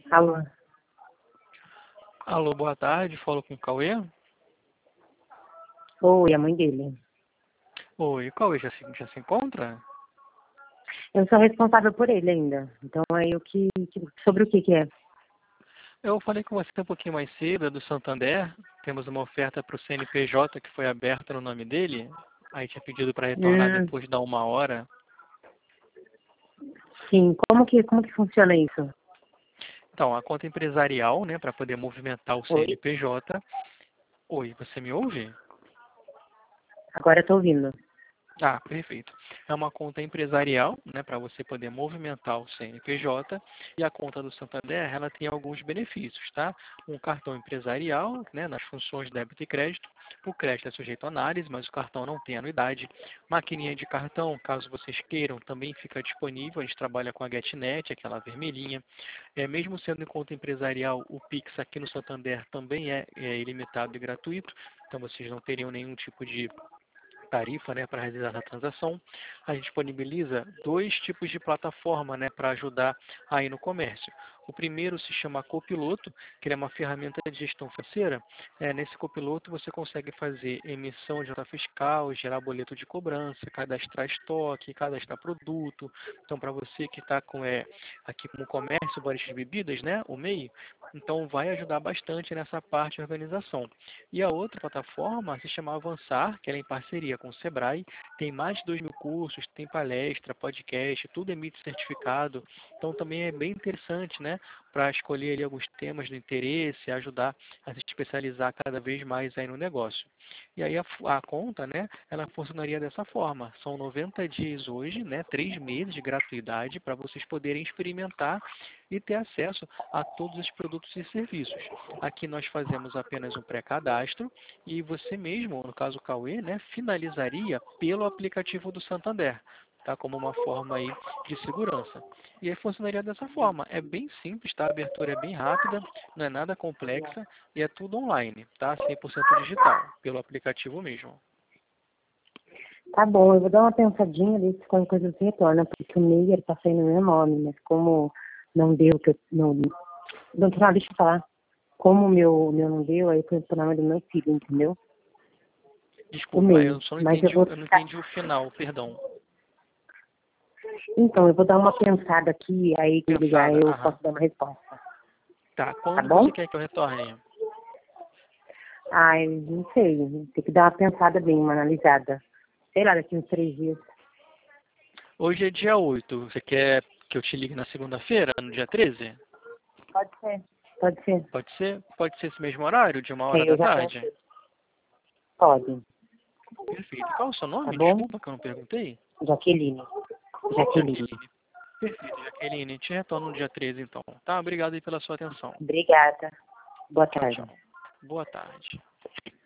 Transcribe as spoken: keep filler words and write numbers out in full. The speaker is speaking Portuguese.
Alô? Alô, boa tarde, falo com o Cauê. Oi, a mãe dele. Oi, o Cauê já se, já se encontra? Eu sou responsável por ele ainda. Então aí o que, que- sobre o que que é? Eu falei com você um pouquinho mais cedo, é do Santander. Temos uma oferta para o C N P J que foi aberta no nome dele. Aí tinha pedido para retornar Hum, depois da uma hora. sim, como que, como que funciona isso? Então, a conta empresarial, né, para poder movimentar o Oi? C N P J. Oi, você me ouve? Agora eu tô ouvindo. Ah, perfeito. É uma conta empresarial, né, para você poder movimentar o C N P J, e a conta do Santander, ela tem alguns benefícios, tá? Um cartão empresarial, né, nas funções débito e crédito. O crédito é sujeito a análise, mas o cartão não tem anuidade. Maquininha de cartão, caso vocês queiram, também fica disponível. A gente trabalha com a GetNet, aquela vermelhinha. É, mesmo sendo em conta empresarial, o Pix aqui no Santander também é, é ilimitado e gratuito, então vocês não teriam nenhum tipo de tarifa, né, para realizar a transação. A gente disponibiliza dois tipos de plataforma, né, para ajudar aí no comércio. O primeiro se chama Copiloto, que ele é uma ferramenta de gestão financeira. É, nesse Copiloto você consegue fazer emissão de nota fiscal, gerar boleto de cobrança, cadastrar estoque, cadastrar produto. Então, para você que está com é, aqui com o comércio, bares de bebidas, né, o M E I, então vai ajudar bastante nessa parte de organização. E a outra plataforma se chama Avançar, que ela é em parceria com o Sebrae, tem mais de dois mil cursos, tem palestra, podcast, tudo emite certificado, então também é bem interessante, né, para escolher ali alguns temas do interesse, ajudar a se especializar cada vez mais aí no negócio. E aí a, a conta, né, ela funcionaria dessa forma, são noventa dias hoje, né, três meses de gratuidade para vocês poderem experimentar e ter acesso a todos os produtos e serviços. Aqui nós fazemos apenas um pré-cadastro e você mesmo, no caso o Cauê, né, finalizaria pelo aplicativo do Santander, tá? Como uma forma aí de segurança. E aí funcionaria dessa forma. É bem simples, tá? A abertura é bem rápida, não é nada complexa e é tudo online, tá? cem por cento digital, pelo aplicativo mesmo. Tá bom, eu vou dar uma pensadinha, ver se qualquer coisa você retorna, porque o Meyer tá saindo no meu nome, mas como não deu, que eu, não, não, não, deixa eu falar. Como o meu, o meu não deu, aí foi pro nome do meu filho, entendeu? O Desculpa, Meyer. eu só não Mas eu entendi, vou eu não ficar. entendi o final, perdão. Então, eu vou dar uma pensada aqui, aí que ligar Pensada, eu aham. posso dar uma resposta. Tá, Tá quando bom? você quer que eu retorne? Ai, não sei. Tem que dar uma pensada bem, uma analisada. Sei lá, daqui uns três dias. Hoje é dia oito. Você quer que eu te ligue na segunda-feira, no dia treze? Pode ser. Pode ser. Pode ser? Pode ser esse mesmo horário, de uma Que hora aí da eu já tarde? pensei. Pode. Perfeito. Qual é o seu Tá nome? bom? Desculpa que eu não perguntei. Jaqueline. Jaqueline. Jaqueline. Perfeito, Jaqueline. Te retorno no dia treze, então. Tá? Obrigado aí pela sua atenção. Obrigada. Boa Tchau, tarde. tchau. Boa tarde.